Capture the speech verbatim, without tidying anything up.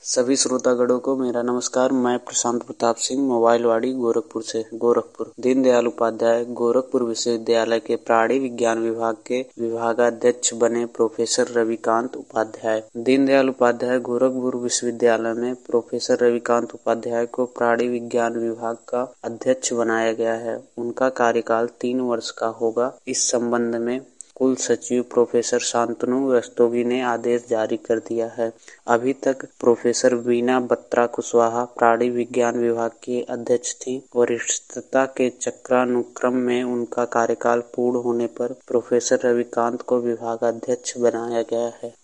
सभी श्रोतागणों को मेरा नमस्कार। मैं प्रशांत प्रताप सिंह, मोबाइलवाड़ी, गोरखपुर से गोरखपुर दीनदयाल उपाध्याय गोरखपुर विश्वविद्यालय के प्राणी विज्ञान विभाग के विभागाध्यक्ष बने प्रोफेसर रविकांत उपाध्याय। दीनदयाल उपाध्याय गोरखपुर विश्वविद्यालय में प्रोफेसर रविकांत उपाध्याय को प्राणी विज्ञान विभाग का अध्यक्ष बनाया गया है। उनका कार्यकाल तीन वर्ष का होगा। इस संबंध में कुल सचिव प्रोफेसर शांतनु रस्तोगी ने आदेश जारी कर दिया है। अभी तक प्रोफेसर वीना बत्रा कुशवाहा प्राणी विज्ञान विभाग की अध्यक्ष थी। वरिष्ठता के चक्रानुक्रम में उनका कार्यकाल पूर्ण होने पर प्रोफेसर रविकांत को विभागाध्यक्ष बनाया गया है।